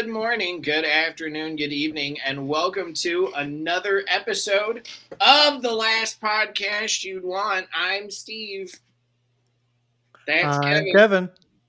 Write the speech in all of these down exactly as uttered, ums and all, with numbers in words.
Good morning, good afternoon, good evening, and welcome to another episode of The Last Podcast You'd Want. I'm Steve. That's I'm Kevin. Kevin.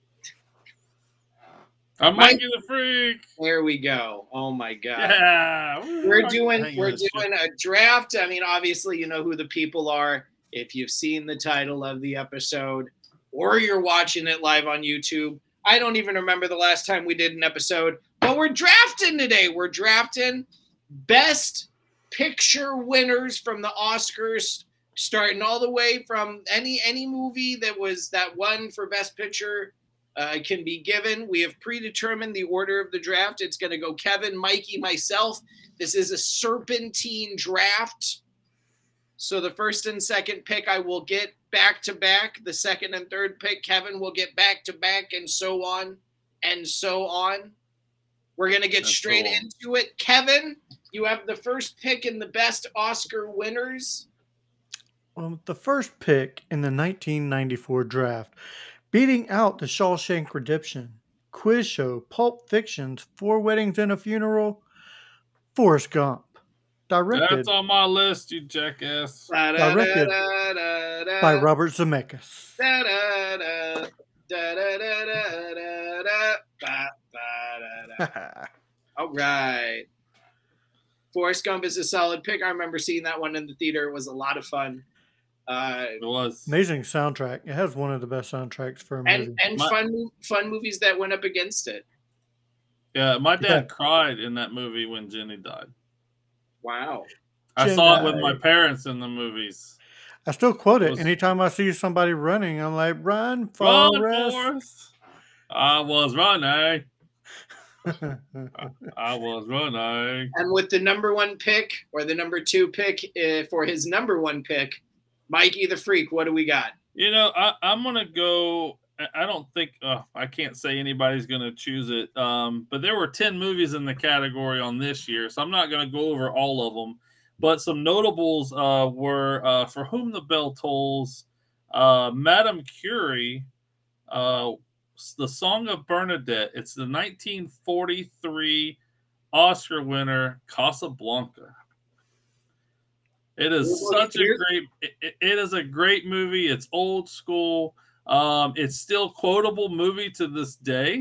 I'm Mike. Mikey the Freak. There we go. Oh my God. Yeah. We're doing Hang we're on, doing a draft. I mean, obviously, you know who the people are if you've seen the title of the episode or you're watching it live on YouTube. I don't even remember the last time we did an episode, but we're drafting today. We're drafting best picture winners from the Oscars, starting all the way from any any movie that was that won for best picture uh, can be given. We have predetermined the order of the draft. It's going to go Kevin, Mikey, myself. This is a serpentine draft. So the first and second pick I will get back to back. The second and third pick, Kevin will get back to back, and so on and so on. We're going to get That's straight cool. into it. Kevin, you have the first pick in the best Oscar winners. Well, the first pick in the nineteen ninety-four draft, beating out The Shawshank Redemption, Quiz Show, Pulp Fiction's Four Weddings and a Funeral, Forrest Gump. Directed That's on my list, you jackass. Directed Da-da-da-da-da-da. by Robert Zemeckis. Da-da-da, da-da-da-da-da-da, ba, ba-da-da. All right. Forrest Gump is a solid pick. I remember seeing that one in the theater. It was a lot of fun. Uh, It was. Amazing soundtrack. It has one of the best soundtracks for a movie. and and My- fun fun movies that went up against it. Yeah, my dad Yeah. cried in that movie when Jenny died. Wow. I saw it with Jenny. my parents in the movies. I still quote it Was- anytime I see somebody running. I'm like, run, Run, Forrest. Forrest. I was running. I was running. And with the number one pick or the number two pick uh, for his number one pick, Mikey the Freak, what do we got? You know, I, I'm gonna go. I- I don't think uh, I can't say anybody's gonna choose it. Um, but there were ten movies in the category on this year, so I'm not gonna go over all of them. But some notables uh, were uh, For Whom the Bell Tolls, uh, Madame Curie, uh, The Song of Bernadette. It's the nineteen forty-three Oscar winner Casablanca. It is Well, such a here's- great. It, it is a great movie. It's old school. Um, it's still quotable movie to this day.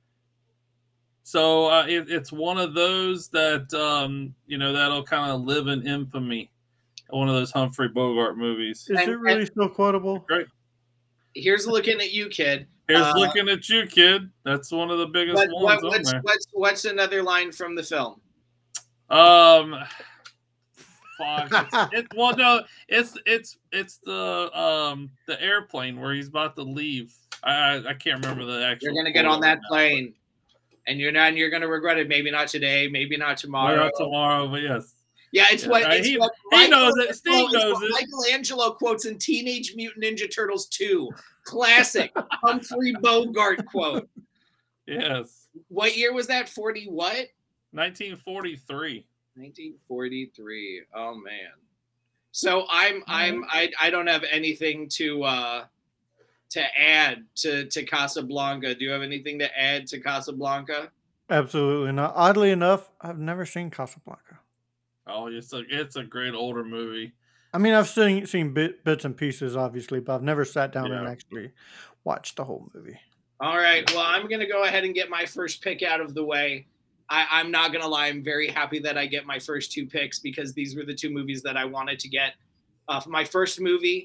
So uh, it, it's one of those that um, you know that'll kind of live in infamy. One of those Humphrey Bogart movies. Is And- it really still quotable? Great. Here's looking at you, kid. Here's Uh, looking at you, kid. That's one of the biggest What, ones what, on what's, there. what's what's another line from the film? Um, fuck. It's, it, well, no, it's it's it's the um the airplane where he's about to leave. I I, I can't remember the actual. You're gonna get quote on that right now. plane, and you're not. And you're gonna regret it. Maybe not today. Maybe not tomorrow. Well, not tomorrow, but yes. Yeah, it's Yeah, what, right, it's he- what he knows it. Michelangelo- Steve it's knows what it. Michelangelo quotes in Teenage Mutant Ninja Turtles two. Classic Humphrey Bogart quote. Yes. What year was that? forty what? nineteen forty-three. nineteen forty-three. Oh man. So I'm I'm I I don't have anything to uh to add to to Casablanca. Do you have anything to add to Casablanca? Absolutely not. Oddly enough, I've never seen Casablanca. Oh, it's a it's a great older movie. I mean, I've seen seen bit, bits and pieces, obviously, but I've never sat down and Yeah. actually watched the whole movie. All right. Well, I'm going to go ahead and get my first pick out of the way. I, I'm not going to lie. I'm very happy that I get my first two picks because these were the two movies that I wanted to get. Uh, for my first movie,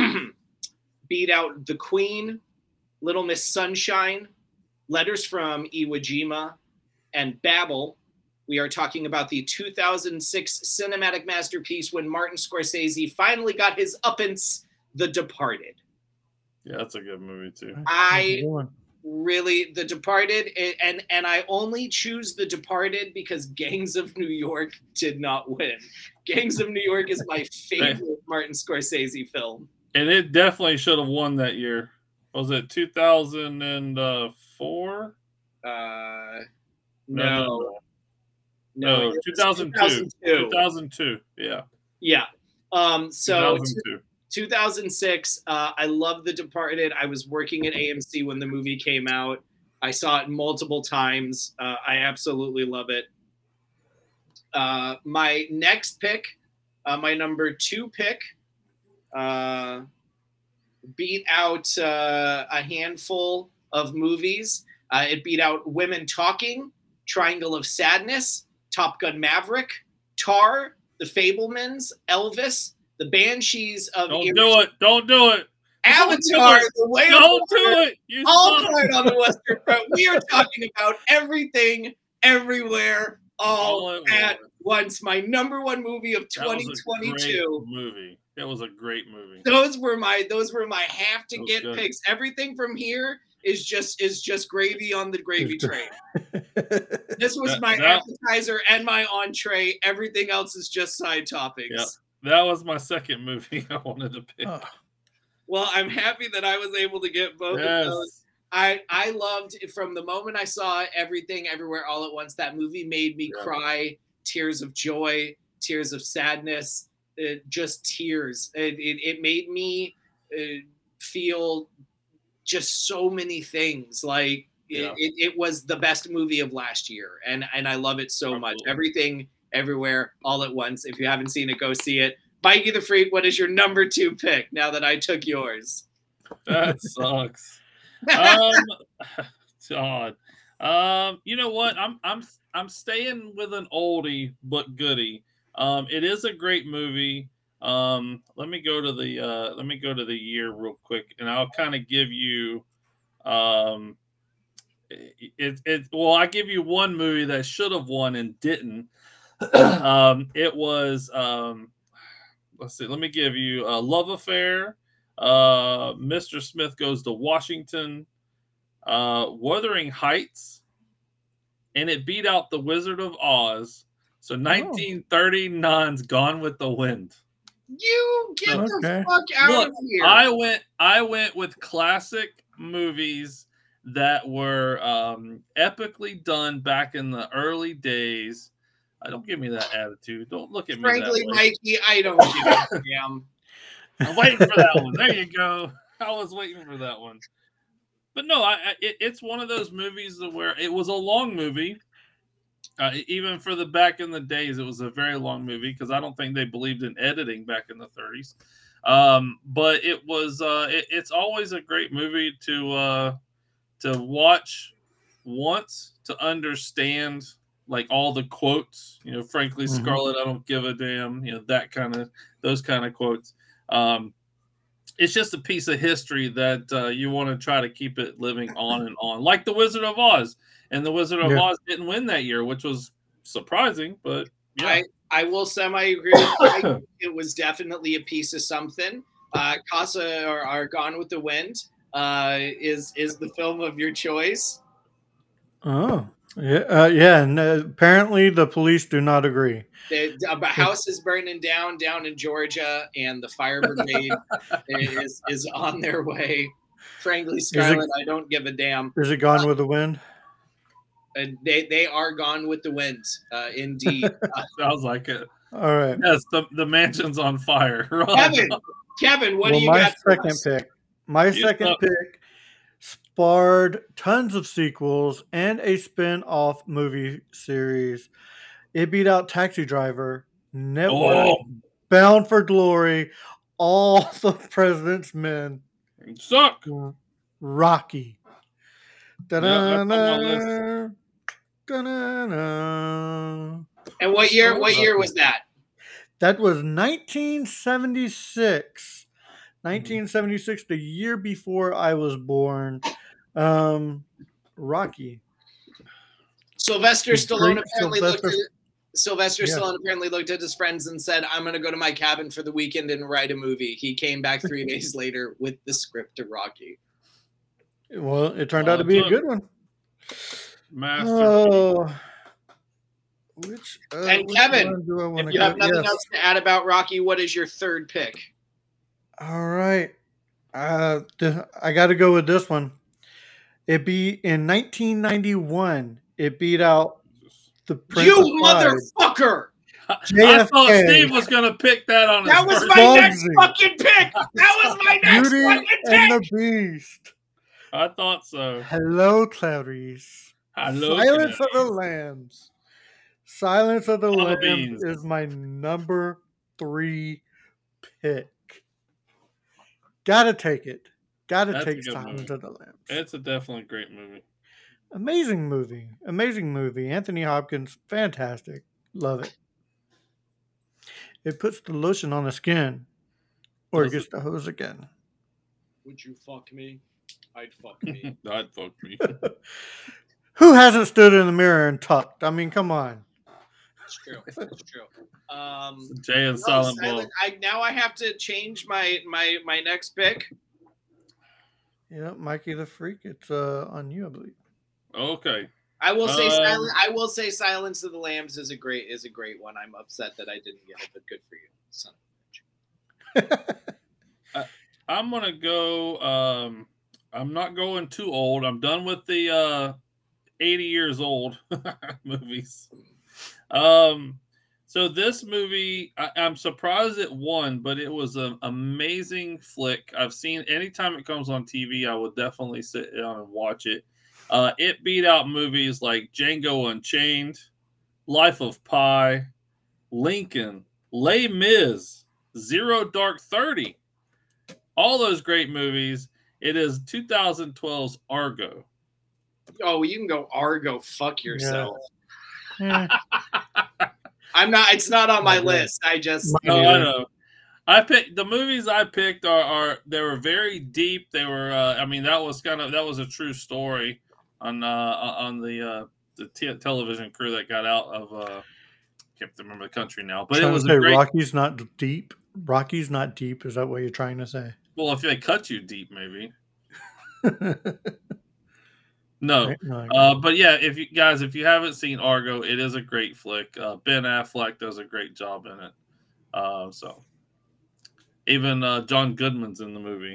beat out The Queen, Little Miss Sunshine, Letters from Iwo Jima, and Babel. We are talking about the two thousand six cinematic masterpiece when Martin Scorsese finally got his uppance, The Departed. Yeah, that's a good movie too. I- Good one. Really, The Departed, it- and and I only choose The Departed because Gangs of New York did not win. Gangs of New York is my favorite Martin Scorsese film. And it definitely should have won that year. Was it two thousand four? Uh, no, no, it was two thousand two. two thousand two. two thousand two. Yeah. Yeah. Um. So two thousand two. two thousand six. Uh, I love The Departed. I was working at A M C when the movie came out. I saw it multiple times. Uh, I absolutely love it. Uh, my next pick, uh, my number two pick, uh, beat out uh, a handful of movies. Uh, it beat out Women Talking, Triangle of Sadness, Top Gun Maverick, Tar, The Fabelmans, Elvis, The Banshees of Don't Inisherin, do it. Don't do it. Avatar, do it. The Way Don't of do Water, it. You all suck. Quiet on the Western Front. We are talking about everything, everywhere, all, All at at once. once. My number one movie of That was twenty a great twenty-two. movie. It was a great movie. Those were my those were my have to That was get good. picks. Everything from here is just is just gravy on the gravy train. This was That- my that- appetizer and my entree. Everything else is just side toppings. Yep. That was my second movie I wanted to pick. Oh, Well, I'm happy that I was able to get both Yes. of those. I I loved from the moment I saw Everything Everywhere All at Once. That movie made me Yeah. cry, tears of joy, tears of sadness, uh, just tears. It, it, it made me uh, feel just so many things. Like Yeah. it, it, it was the best movie of last year, and and I love it so much. Absolutely. Everything Everywhere All at Once. If you haven't seen it, go see it. Mikey the Freak, what is your number two pick now that I took yours? That sucks. um, God. Um, you know what? I'm I'm I'm staying with an oldie but goodie. Um, it is a great movie. Um, let me go to the uh, let me go to the year real quick, and I'll kind of give you. Um, it, it well, I give you one movie that should have won and didn't. um, it was um, let's see. Let me give you a Love Affair. Uh, Mister Smith Goes to Washington. Uh, Wuthering Heights, and it beat out The Wizard of Oz. So nineteen thirty-nine's Gone with the Wind. You get Okay. the fuck out Look, of here. I went I went with classic movies that were um, epically done back in the early days. Uh, don't give me that attitude. Don't look at me Frankly, that way. Mikey, I don't give a damn. I'm waiting for that one. There you go. I was waiting for that one. But no, I, I it, it's one of those movies that where it was a long movie. Uh, even for the back in the days, it was a very long movie because I don't think they believed in editing back in the thirties. Um, but it was uh, it, it's always a great movie to uh, to watch once to understand like all the quotes. You know, frankly, Mhm. Scarlet, I don't give a damn. You know, that kind of those kind of quotes. Um, it's just a piece of history that uh, you want to try to keep it living on and on, like The Wizard of Oz. And The Wizard of Yeah. Oz didn't win that year, which was surprising, but yeah. I, I will semi agree with Mike. It was definitely a piece of something. Uh, Casa or, or Gone with the Wind uh, is is the film of your choice. oh, yeah, uh, yeah. And uh, apparently, the police do not agree. The, a house is burning down down in Georgia, and the fire brigade is is on their way. Frankly, Scarlett, I don't give a damn. Is it Gone with the Wind? Uh, they they are gone with the wind, uh, indeed. Uh, Sounds like it. All right. Yes, the, the mansion's on fire. Kevin, Kevin, what well, do you my got for second us? pick. My You second suck. pick spawned tons of sequels and a spin-off movie series. It beat out Taxi Driver, Network, Oh, Bound for Glory, All the President's Men, you suck. Rocky. that's on my Da-da-da, da-da-da. And what year? What year was that? That was nineteen seventy-six. nineteen seventy-six, the year before I was born. Um, Rocky. Sylvester The Stallone great apparently looked Sylvester- at Sylvester Yeah. Stallone apparently looked at his friends and said, "I'm going to go to my cabin for the weekend and write a movie." He came back three days later with the script to Rocky. Well, it turned Uh, out to be a look. good one. Master. Oh, which uh, And which Kevin, one do I want If to you go? have nothing Yes. else to add about Rocky, what is your third pick? All right. Uh, th- I got to go with this one. It be in nineteen ninety-one. It beat out the Prince You of Pride. motherfucker! I J F K. thought Steve was going to pick that on his That was first. my Bugsy. next fucking pick. That was my next Beauty fucking and pick. the Beast. I thought so. Hello, Clarice. Hello, Silence of the Clarice. Lambs. Silence of the Lava Lambs beans. is my number three pick. Gotta take it. Gotta That's a take good Silence movie. of the Lambs. It's a definitely great movie. Amazing movie. Amazing movie. Anthony Hopkins, fantastic. Love it. It puts the lotion on the skin. Or it Does gets the hose again. Would you fuck me? I'd fuck me. I'd fuck me. Who hasn't stood in the mirror and tucked? I mean, come on. It's true. It's true. Um, Jay and no, Silent Silent, Bob. I now I have to change my my my next pick. Yeah, Mikey the Freak. It's uh, on you, I believe. Okay. I will say Um, silent. I will say Silence of the Lambs is a great is a great one. I'm upset that I didn't get it, but good for you, son of a bitch. I'm gonna go. Um, I'm not going too old. I'm done with the uh, eighty years old movies. Um, so this movie, I, I'm surprised it won, but it was an amazing flick. I've seen anytime it comes on T V, I would definitely sit down and watch it. Uh, it beat out movies like Django Unchained, Life of Pi, Lincoln, Les Mis, Zero Dark Thirty. All those great movies. It is twenty twelve's Argo. Oh, you can go Argo. Fuck yourself. Yeah. I'm not. It's not on my Okay. list. I just. No, I know. I picked the movies I picked are, are they were very deep. They were. Uh, I mean, that was kind of that was a true story on uh, on the uh, the t- television crew that got out of. Uh, can't remember the country now, but Trying it was to a say great. Rocky's not deep. Rocky's not deep. Is that what you're trying to say? Well, if they cut you deep, maybe. No, Right? No, I- uh, but yeah, if you guys, if you haven't seen Argo, it is a great flick. Uh, Ben Affleck does a great job in it. Uh, so even uh, John Goodman's in the movie.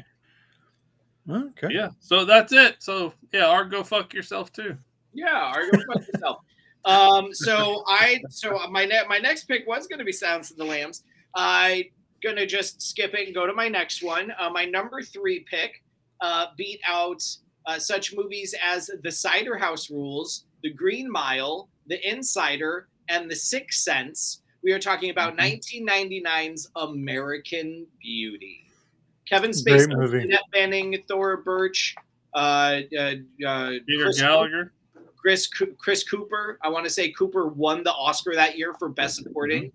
okay. Yeah, so that's it. So yeah, Argo, fuck yourself too. Yeah, Argo. Fuck yourself. Um. So I. So my ne- my next pick was going to be Silence of the Lambs. I gonna just skip it and go to my next one. Uh, my number three pick uh, beat out uh, such movies as The Cider House Rules, The Green Mile, The Insider, and The Sixth Sense. We are talking about Mhm. nineteen ninety-nine's American Beauty. Kevin Great Spacey, movie. Annette Bening, Thora Birch, uh, uh, uh, Peter Chris, Gallagher. Chris Chris Cooper. I want to say Cooper won the Oscar that year for Best Supporting.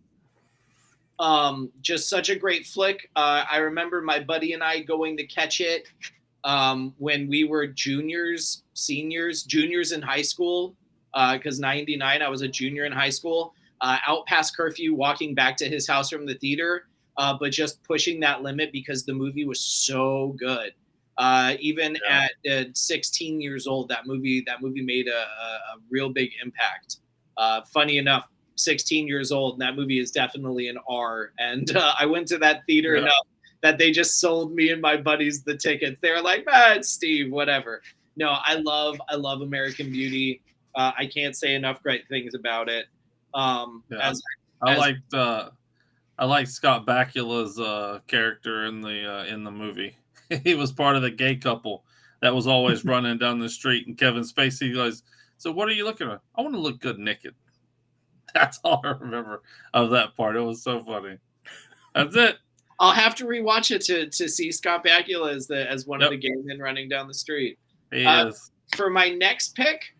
Um, just such a great flick. Uh, I remember my buddy and I going to catch it um, when we were juniors, seniors, juniors in high school. Because uh, ninety-nine, I was a junior in high school. Uh, out past curfew, walking back to his house from the theater, uh, but just pushing that limit because the movie was so good. Uh, even Yeah. at uh, sixteen years old, that movie that movie made a, a, a real big impact. Uh, funny enough, sixteen years old, and that movie is definitely an R. And uh, I went to that theater Yeah. enough that they just sold me and my buddies the tickets. They were like, ah, it's Steve, whatever. No, I love I love American Beauty. Uh, I can't say enough great things about it. Um, Yeah. as I as- liked uh, I liked Scott Bakula's uh, character in the uh, in the movie. He was part of the gay couple that was always running down the street, and Kevin Spacey goes, "So what are you looking at? I want to look good naked." That's all I remember of that part. It was so funny. That's it. I'll have to rewatch it to to see Scott Bakula as the as one Yep. of the gay men running down the street. He Uh, is. For my next pick,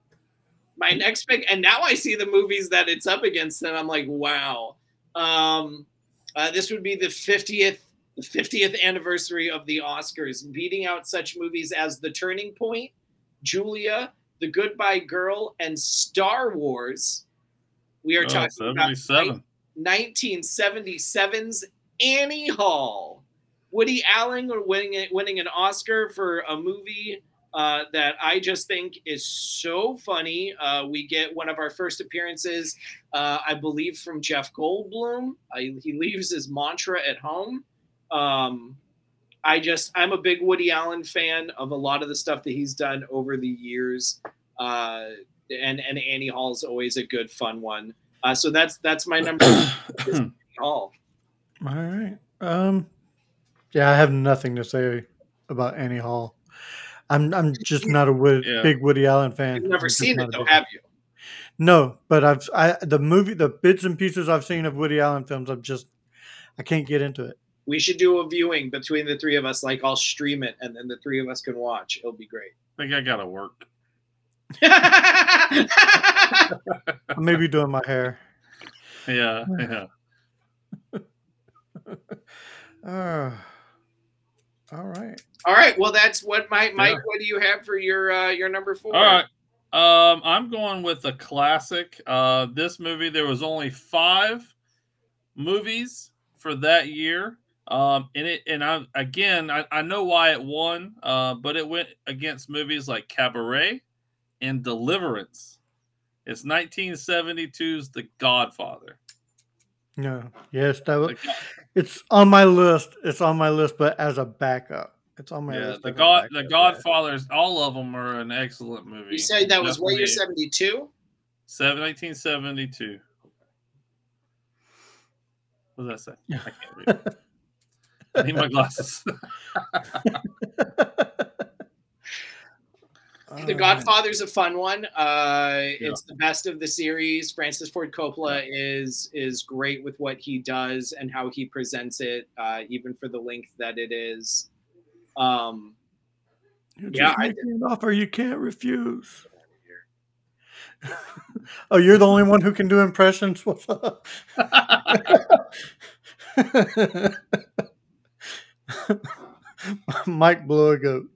my next pick, and now I see the movies that it's up against, and I'm like, wow. Um, uh, this would be the fiftieth the fiftieth anniversary of the Oscars, beating out such movies as The Turning Point, Julia, The Goodbye Girl, and Star Wars. We are Oh, talking about seventy-seven. nineteen seventy-seven's Annie Hall. Woody Allen winning winning an Oscar for a movie uh, that I just think is so funny. Uh, we get one of our first appearances, uh, I believe, from Jeff Goldblum. Uh, he leaves his mantra at home. Um, I just, I'm a big Woody Allen fan of a lot of the stuff that he's done over the years. Uh, and, and Annie Hall is always a good, fun one. Uh, so that's, that's my number one, Hall. All right. Um, yeah, I have nothing to say about Annie Hall. I'm I'm just not a Wood, Yeah. big Woody Allen fan. You've never I'm just seen not it a though, big- have you? No, but I've I the movie the bits and pieces I've seen of Woody Allen films. I'm just I can't get into it. We should do a viewing between the three of us. Like I'll stream it, and then the three of us can watch. It'll be great. I think I gotta work. I may be doing my hair. Yeah, yeah. Uh, all right. All right. Well, that's what my Mike. Yeah. What do you have for your uh, your number four? All right. Um, I'm going with a classic. Uh, this movie, there was only five movies for that year. Um, and it, and I, again, I, I know why it won, uh, but it went against movies like Cabaret and Deliverance. It's nineteen seventy-two's The Godfather. No. Yes, that was. The God- It's on my list. It's on my list, but as a backup. It's on my yeah, list. the as a God, the backup, Godfathers, all of them are an excellent movie. You said that was what year? Definitely seventy-two. seven- nineteen seventy-two. What does that say? Yeah. I can't read. I need my glasses. The Uh, Godfather's a fun one. Uh, It's the best of the series. Francis Ford Coppola is is great with what he does and how he presents it, uh, even for the length that it is. Um, You're Yeah, just I making an offer you can't refuse. Oh, you're the only one who can do impressions. What's up? Mike blew a goat.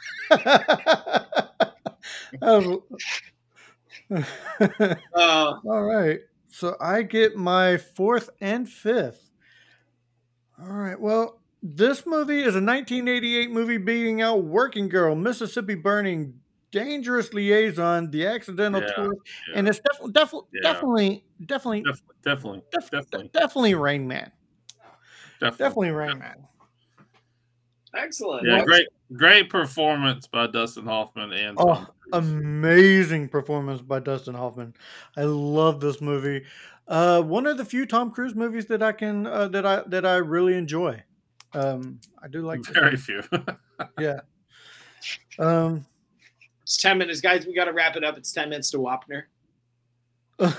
That was- uh, All right. So I get my fourth and fifth. All right. Well, this movie is a nineteen eighty-eight movie beating out Working Girl, Mississippi Burning, Dangerous Liaison, The Accidental Yeah, Tour, yeah. and it's definitely, definitely, Yeah. definitely, definitely, Def- definitely, def- definitely, definitely Rain Man. definitely. Definitely Rain Man. excellent. Yeah, Well, great, great performance by Dustin Hoffman and Oh, Tom Cruise. amazing performance by Dustin Hoffman. I love this movie. Uh, one of the few Tom Cruise movies that I can uh, that I that I really enjoy. Um, I do like this Very movie. few. Yeah. Um, It's ten minutes, guys. We got to wrap it up. It's ten minutes to Wapner. yeah.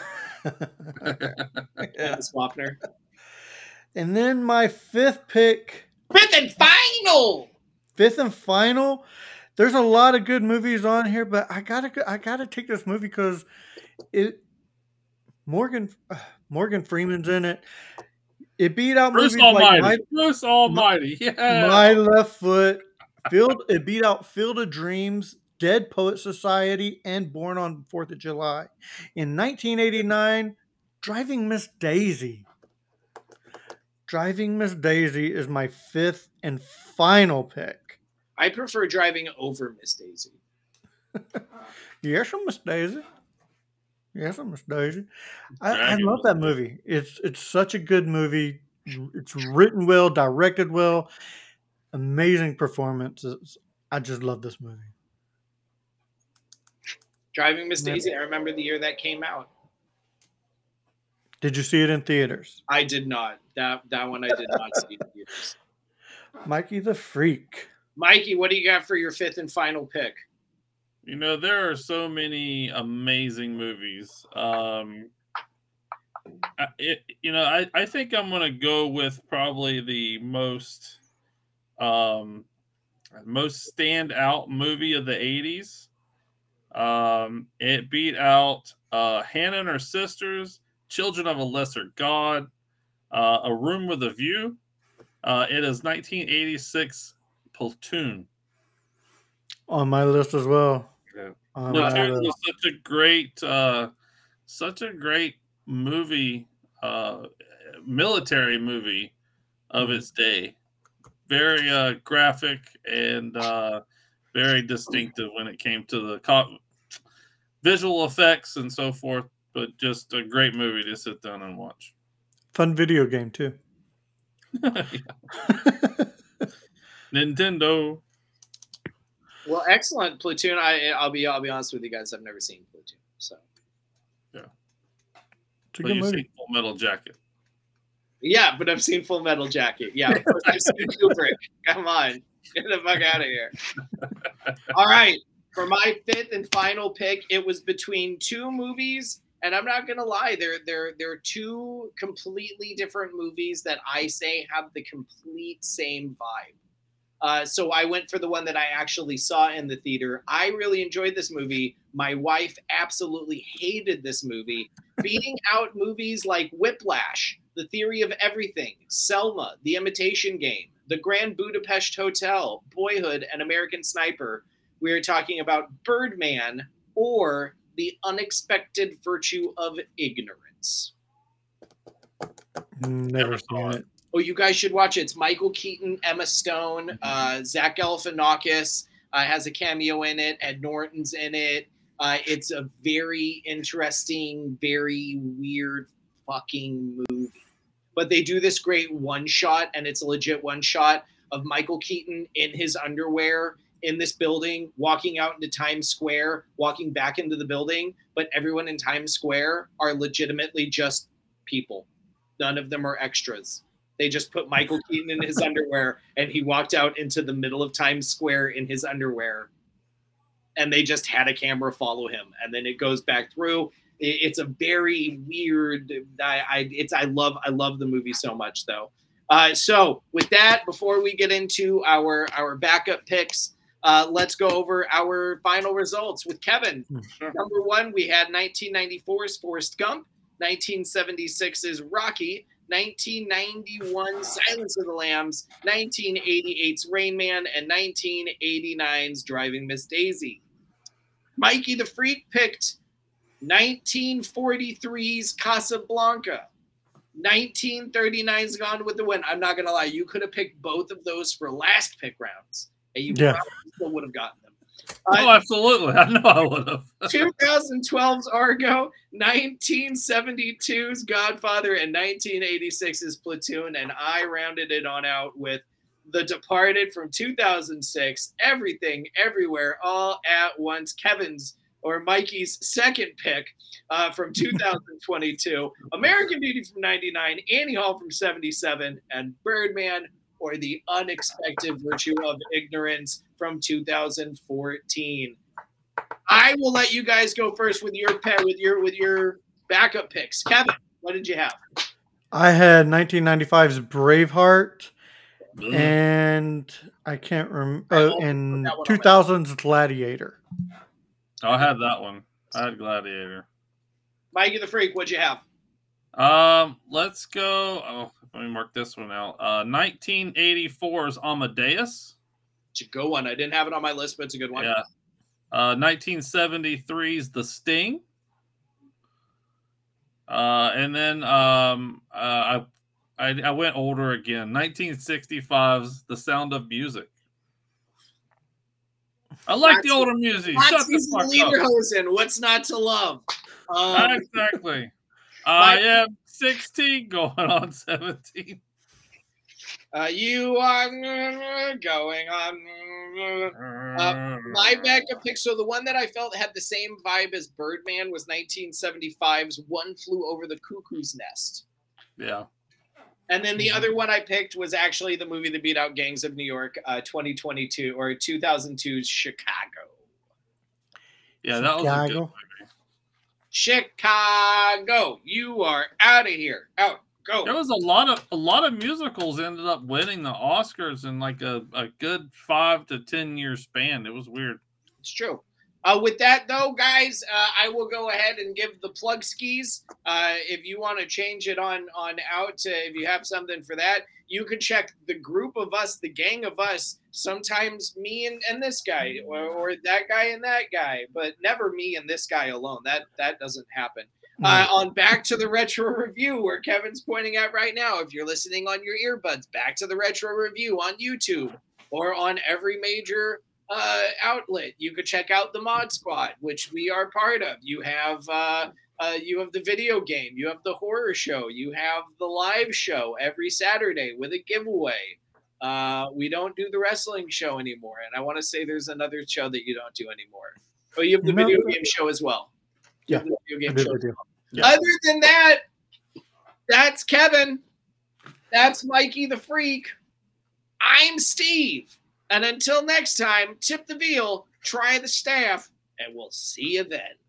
Dennis Wapner. And then my fifth pick, Fifth and final. fifth and final. There's a lot of good movies on here, but I gotta I gotta take this movie because it Morgan uh, Morgan Freeman's in it. It beat out Bruce movies Almighty. like Bruce Almighty. my, Yeah. My Left Foot. Field. It beat out Field of Dreams, Dead Poet Society, and Born on Fourth of July. In nineteen eighty-nine, Driving Miss Daisy. Driving Miss Daisy is my fifth and final pick. I prefer driving over Miss Daisy. Yes, Miss Daisy. Yes, Miss Daisy. I, I Dragon love Miss that movie. It's it's such a good movie. It's written well, directed well, amazing performances. I just love this movie. Driving Miss Yeah. Daisy. I remember the year that came out. Did you see it in theaters? I did not. That that one I did not see in theaters. Mikey the Freak. Mikey, what do you got for your fifth and final pick? You know, there are so many amazing movies. Um, I- it, you know, I, I think I'm going to go with probably the most um, most standout movie of the eighties. Um, it beat out uh, Hannah and Her Sisters, Children of a Lesser God, uh, A Room with a View. Uh, it is nineteen eighty-six Platoon. On my list as well. Yeah. On my Platoon list. was such a great, uh, such a great movie, uh, military movie of its day. Very uh, graphic and uh, very distinctive when it came to the co- visual effects and so forth. But just a great movie to sit down and watch. Fun video game too. Nintendo. Well, excellent. Platoon. I I'll be I'll be honest with you guys. I've never seen Platoon. So It's a But good you've movie. seen Full Metal Jacket. yeah, but I've seen Full Metal Jacket. Yeah, of course I've seen Kubrick. Come on, get the fuck out of here. All right. For my fifth and final pick, it was between two movies, and I'm not gonna lie, they're they're they're two completely different movies that I say have the complete same vibe. Uh, so I went for the one that I actually saw in the theater. I really enjoyed this movie. My wife absolutely hated this movie. Beating out movies like Whiplash, The Theory of Everything, Selma, The Imitation Game, The Grand Budapest Hotel, Boyhood, and American Sniper, we are talking about Birdman or The Unexpected Virtue of Ignorance. Never seen it. Oh, you guys should watch it. It's Michael Keaton, Emma Stone, uh, Zach Galifianakis uh, has a cameo in it. Ed Norton's in it. Uh, it's a very interesting, very weird fucking movie. But they do this great one shot, and it's a legit one shot of Michael Keaton in his underwear in this building, walking out into Times Square, walking back into the building. But everyone in Times Square are legitimately just people. None of them are extras. They just put Michael Keaton in his underwear, and he walked out into the middle of Times Square in his underwear. And they just had a camera follow him, and then it goes back through. It's a very weird. I, I it's I love I love the movie so much though. Uh, so with that, before we get into our our backup picks, uh, let's go over our final results with Kevin. Sure. Number one, we had nineteen ninety-four's Forrest Gump, nineteen seventy-six's Rocky, nineteen ninety-one Silence of the Lambs, nineteen eighty-eight's Rain Man, and nineteen eighty-nine's Driving Miss Daisy. Mikey the Freak picked nineteen forty-three's Casablanca, nineteen thirty-nine's Gone with the Wind. I'm not going to lie, you could have picked both of those for last pick rounds, and you Yeah. probably still would have gotten them. Oh, Uh, absolutely. I know I would have. twenty twelve's Argo, nineteen seventy-two's Godfather, and nineteen eighty-six's Platoon, and I rounded it on out with The Departed from two thousand six, Everything, Everywhere, All at Once, Kevin's or Mikey's second pick uh, from two thousand twenty-two, American Beauty from ninety-nine, Annie Hall from seventy-seven, and Birdman or The Unexpected Virtue of Ignorance from two thousand fourteen. I will let you guys go first with your pet with your with your backup picks. Kevin, what did you have? I had nineteen ninety-five's Braveheart, Ugh. and I can't remember. I Uh, also put and that one on two thousands Gladiator. I had that one. I had Gladiator. Mikey the Freak, what'd you have? Um, let's go. Oh, let me mark this one out. Uh, nineteen eighty-four's Amadeus. It's a good one. I didn't have it on my list, but it's a good one. Yeah. Uh, nineteen seventy-three's The Sting. Uh, and then um, uh, I, I I went older again. nineteen sixty-five's The Sound of Music. I like the That's- older music. Shut the Nazis fuck up. Lederhosen, what's not to love? Um, Exactly. I am sixteen going on seventeen. uh, you are going on. Uh, my backup pick, so the one that I felt had the same vibe as Birdman was nineteen seventy-five's One Flew Over the Cuckoo's Nest. Yeah. And then the other one I picked was actually the movie that beat out Gangs of New York, uh, twenty twenty-two or two thousand two's Chicago. Yeah, that was a good Chicago. movie. Chicago, you are out of here. Out, go. There was a lot of a lot of musicals ended up winning the Oscars in like a, a good five to ten year span. It was weird. It's true. Uh, with that, though, guys, uh, I will go ahead and give the plug skis. Uh, if you want to change it on on out, to, if you have something for that, you can check the group of us, the gang of us. Sometimes me and, and this guy, or, or that guy and that guy, but never me and this guy alone. That that doesn't happen. Uh, on Back to the Retro Review, where Kevin's pointing out right now, if you're listening on your earbuds, Back to the Retro Review on YouTube or on every major uh, outlet. You could check out the Mod Squad, which we are part of. You have uh, uh, you have the video game, you have the horror show, you have the live show every Saturday with a giveaway. Uh, we don't do the wrestling show anymore, and I want to say there's another show that you don't do anymore. Oh, you have the No. video game show as well. You have the video I game did show. video. Yeah. Other than that, that's Kevin. That's Mikey the Freak. I'm Steve. And until next time, tip the veal, try the staff, and we'll see you then.